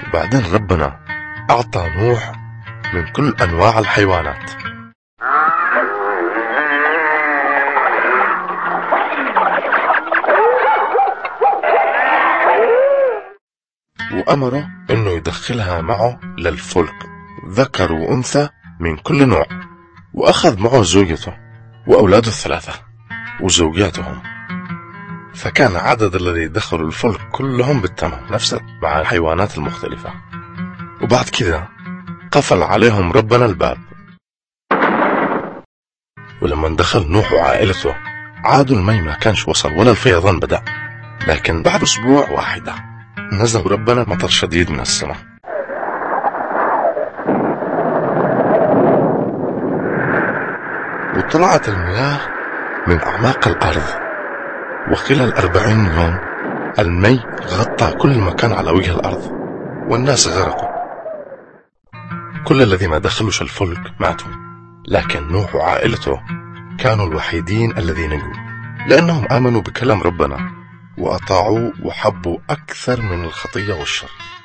بعدين ربنا أعطى نوح من كل أنواع الحيوانات، وأمره إنه يدخلها معه للفلك ذكر وأنثى من كل نوع، وأخذ معه زوجته وأولاده الثلاثة وزوجاتهم، فكان عدد الذي دخلوا الفلك كلهم بالتمام نفس مع الحيوانات المختلفة. وبعد كده قفل عليهم ربنا الباب، ولما دخل نوح وعائلته عادوا المي ما كانش وصل ولا الفيضان بدأ، لكن بعد أسبوع واحدة نزل ربنا مطر شديد من السماء، وطلعت المياه من أعماق الأرض، وخلال 40 يوم المي غطى كل مكان على وجه الأرض، والناس غرقوا. كل الذين ما دخلوش الفلك ماتوا، لكن نوح وعائلته كانوا الوحيدين الذين نجوا، لأنهم آمنوا بكلام ربنا وأطاعوا وحبوا أكثر من الخطية والشر.